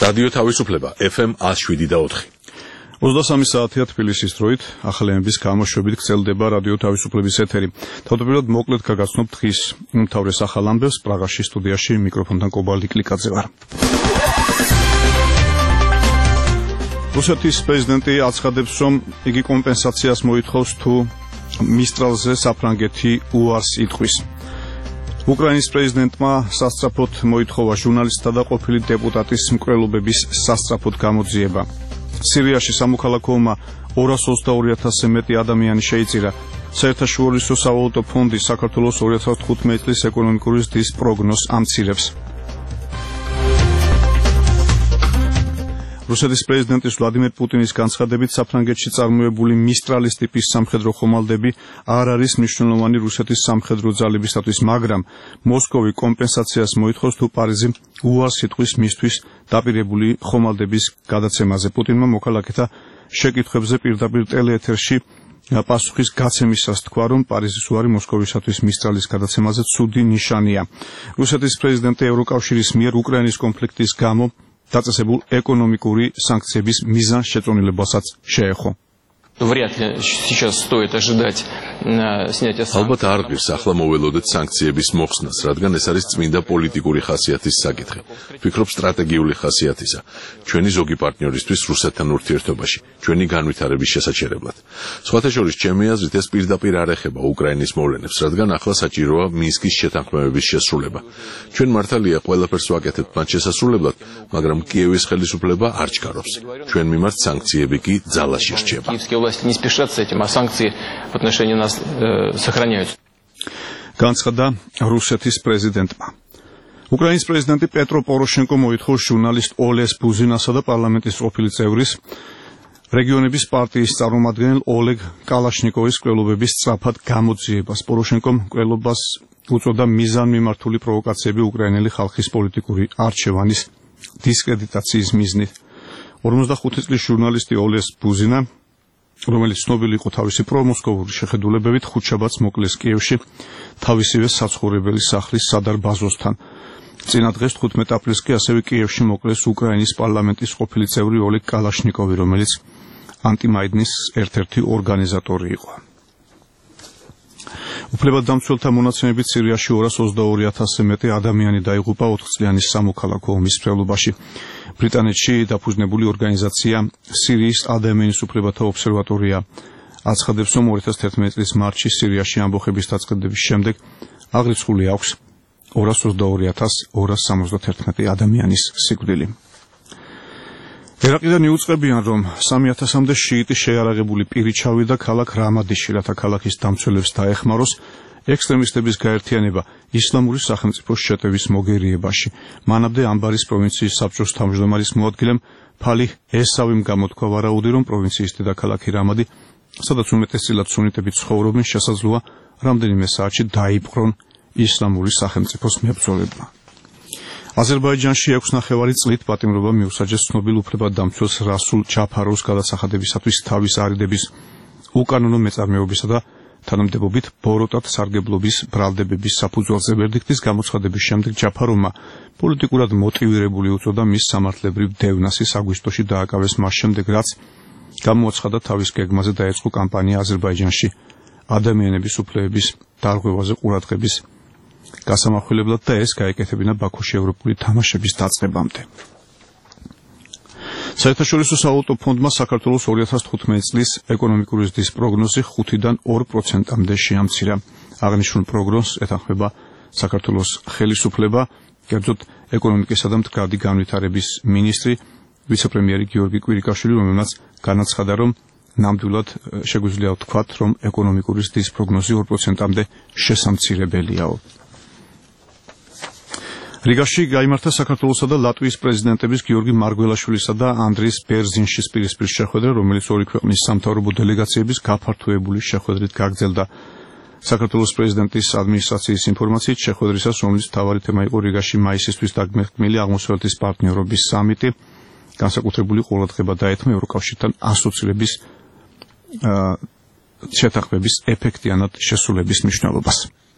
რადიო თავისუფლება FM 107.4. 23 საათია თბილისის დროით, ახალემების გამოშვებით გრძელდება რადიო თავისუფლების ეთერი. თავდაპირველად მოკლედ გაგაცნობთ დღის უმთავრეს ახალ ამბებს. პრაღაში სტუდიაში მიკროფონთან კობალდი კლიკაძე ვარ. რუსეთის პრეზიდენტი აცხადებს, რომ იგი კომპენსაციას მოითხოვს თუ მისტრალზე საფრანგეთი უარს იტყვის. უკრაინის პრეზიდენტმა სასწრაფოდ მოითხოვა ჟურნალისტთა და ყოფილი დეპუტატის მკვლელობების სასწრაფოდ გამოძიება. სირიაში სამოქალაქო ომმა 222,000-ზე მეტი ადამიანი შეიწირა. საერთაშორისო სავალუტო ფონდი საქართველოს 2015 წლის ეკონომიკური ზრდის პროგნოზს ამცირებს. რუსეთის პრეზიდენტის ვლადიმერ პუტინის განცხადებით საფრანგეთში წარმოებული მისტრალის ტიპის სამხედრო ხომალდები არ არის მნიშვნელოვანი რუსეთის სამხედრო ძალებისათვის, მაგრამ მოსკოვი კომპენსაციას მოითხოვს თუ პარიზი უარს იტყვის მისთვის დაპირებული ხომალდების გადაცემაზე. პუტინმა მოქალაქეთა შეკითხვებზე პირდაპირ ტელეეთერში პასუხის გაცემისას თქვა, რომ პარიზის უარი მოსკოვისათვის მისტრალის გადაცემაზე ცუდი ნიშანია. რუსეთის პრეზიდენტი ევროკავშირის მიერ უკრაინის კონფლიქტის გამო დაწესებულ ეკონომიკური სანქციების მიზანშეწონილებასაც შეეხო. Вряд ли сейчас стоит ожидать снятия санкций. ალბათ არ ღირს ახლა მოველოდეთ სანქციების მოხსნას, რადგან ეს არის წმინდა პოლიტიკური ხასიათის საკითხი. ვფიქრობ სტრატეგიული ხასიათისა. ჩვენი ზოგი პარტნიორისთვის რუსეთთან ურთიერთობაში, ჩვენი განვითარების შესაჩერებლად. სხვათა შორის, ჩემი აზრით, ეს პირდაპირ არ ეხება უკრაინის მოვლენებს, რადგან ახლა საჭიროა მინსკის შეთანხმებების შესრულება. ჩვენ მართალია ყველაფერს ვაკეთებთ მათ შესასრულებლად, მაგრამ კიევის ხელისუფლება არ ჩქარობს. ჩვენ მიმართ სანქციები კი ძალაში რჩება. Не спешат с этим, а санкции в отношении нас сохраняются. განცხადა რუსეთის პრეზიდენტმა. უკრაინის პრეზიდენტი პეტრო პოროშენკო მოითხოვს ჟურნალისტ ოლეს ბუზინასა და პარლამენტის ყოფილი წევრის რეგიონების პარტიის წარმომადგენელ ოლეგ კალაშნიკოვის მკვლელობების სწრაფად გამოძიებას. პოროშენკომ მკვლელობას უწოდა მიზანმიმართული პროვოკაციები უკრაინელი ხალხის პოლიტიკური არჩევანის დისკრედიტაციის მიზნით. 45 წლის ჟურნალისტი ოლეს ბუზინა, რომელიც ცნობილი იყო თავისი პრომოსკოვური შეხედულებებით, ხუთშაბათს მოკლეს კიევში თავისივე საცხოვრებელი სახლის სადარბაზოსთან. წინა დღეს 15 აპრილს კი ასევე კიევში მოკლეს უკრაინის პარლამენტის ყოფილი წევრი ოლეგ კალაშნიკოვი, რომელიც ანტიმაიდნის ერთ-ერთი ორგანიზატორი იყო. უფლებადამცველთა მონაცემებით სირიაში 222,000-ზე მეტი ადამიანი დაიღუპა 4 წლიანი სამოქალაქო ომის მსვლელობაში. ბრიტანეთში დაფუძნებული ორგანიზაცია სირიის ადამიანის უფლებათა ობსერვატორია აცხადებს, რომ 2011 წლის მარტში სირიაში ამბოხების დაწყების შემდეგ აღრიცხული აქვს 222,271 ადამიანის სიკვდილი. ერაყიდან იუწყებიან, რომ 3,000-მდე შიიტი შეიარაღებული პირი ჩავიდა ქალაქ რამადიში, რათა ქალაქის დამცველებს დაეხმაროს ექსტრემისტების გაერთიანება ისლამური სახელმწიფოს შეტევის მოგერიებაში. მანამდე ამბარის პროვინციის საბჭოს თავმჯდომარის მოადგილემ ფალih ესავიმ გამოთქვა ვარაუდი, რომ პროვინციის დედაქალაქი რამადი, სადაც უმეტესწილად სუნიტები ცხოვრობენ, შესაძლოა რამდენიმე საათში დაიპყრონ ისლამური სახელმწიფოს მებრძოლებმა. აზერბაიჯანში 6 ნახევარი წლით პატიმრობა მიუსაჯეს ცნობილ უფლებადამცველს რასულ ჯაფაროვს გადასახადებისათვის თავის არიდების უკანონო მეწარმეობისა და თანამდებობით ბოროტად სარგებლობის ბრალდებების საფუძველზე. ვერდიქტის გამოცხადების შემდეგ ჯაფაროვმა პოლიტიკურად მოტივირებული უწოდა მის სამართლებრივ დევნასის აგვისტოში დააკავეს მას შემდეგ, რაც გამოაცხადა თავის გეგმაზე დაეწყო კამპანია აზერბაიჯანში ადამიანების უფლებების დარღვევაზე ყურადღების გასამახვილებლად და ეს გაეკეთებინა ბაქოში ევროპული თამაშების დაწყებამდე. საერთაშორისო სავალუტო ფონდმა საქართველოს 2015 წლის ეკონომიკური ზრდის პროგნოზი 5-დან 2%-მდე შეამცირა. აღნიშნულ პროგნოზს ეთანხმება საქართველოს ხელისუფლება, კერძოდ ეკონომიკისა და მდგრადი განვითარების მინისტრი, ვიცე-პრემიერი გიორგი კვირიკაშვილი, რომელმაც განაცხადა, რომ ნამდვილად შეგვიძლია ვთქვათ, რომ ეკონომიკური ზრდის პროგნოზი 2%-მდე შესამცირებელიაო. რიგაში გაიმართა საქართველოსა და ლატვიის პრეზიდენტების გიორგი მარგველაშვილისა და ანდრის ბერზინშის პირისპირ შეხვედრა, რომელიც ორი ქვეყნის სამთავრობო დელეგაციების გაფართოებული შეხვედრით გაგრძელდა. საქართველოს პრეზიდენტის ადმინისტრაციის ინფორმაციით, შეხვედრისას, რომლის მთავარი თემა იყო რიგაში მაისისთვის დაგმეხმილი აღმოსავლეთის პარტნიორობის სამიტი, განსაკუთრებული ყურადღება დაეთმო ევროკავშირთან ასოცირების შეთანხმების ეფექტიანად შესრულების მნიშვნელობას.